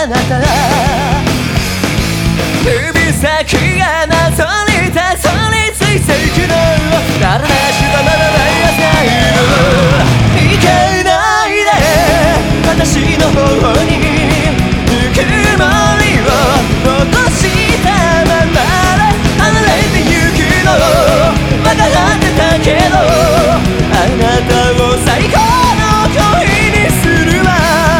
あなた指先が謎にたそりついていくのだらだらしたままやさいるいけないで私の方にぬくもりを残したままで離れてゆくの分かってたけどあなたを最高の恋にするわ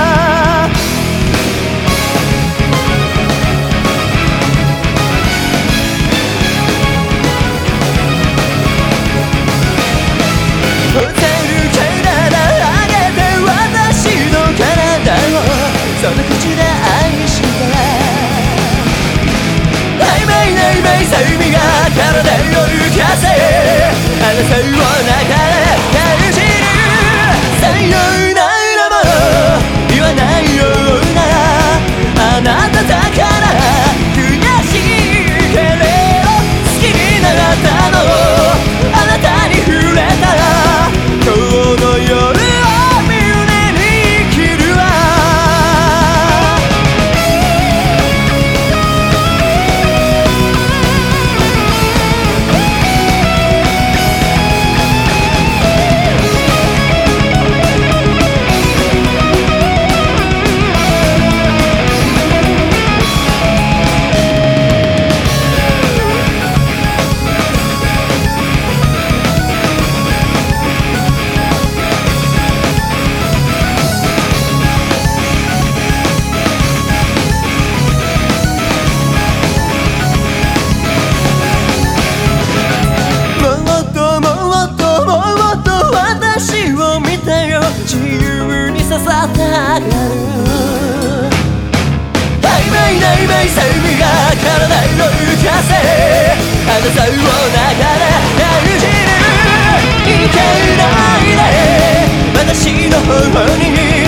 ホテルからあげて私の体をその口で愛した曖昧な曖昧さ海が体を浮かせあなたを中で感じるさようならも言わないようなあなただから悔しいけれど好きになったのあなたに触れたら今日の夜を胸に生きるわ自由にささたがる曖昧な曖昧さ海が体を浮かせあなたを中で感じるいけないで私の方に